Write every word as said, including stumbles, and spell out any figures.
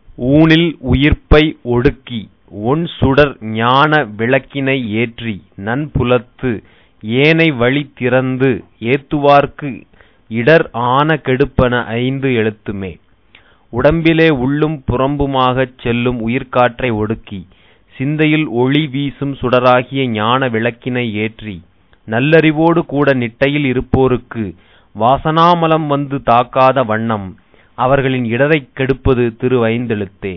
ஊனில் உயிர்ப்பை ஒடுக்கி ஒண்சுடர் ஞான விளக்கினை ஏற்றி நன்புலத்து ஏனை வழி திறந்து ஏத்துவார்க்கு இடர் ஆன கெடுப்பன ஐந்து எழுத்துமே. உடம்பிலே உள்ளும் புறம்புமாகச் செல்லும் உயிர்காற்றை ஒடுக்கி சிந்தையில் ஒளி வீசும் சுடராகிய ஞான விளக்கினை ஏற்றி நல்லறிவோடு கூட நிட்டையில் இருப்போருக்கு வாசனாமலம் வந்து தாக்காத வண்ணம் அவர்களின் இடரைக் கெடுப்பது திருவைந்தெழுத்தே.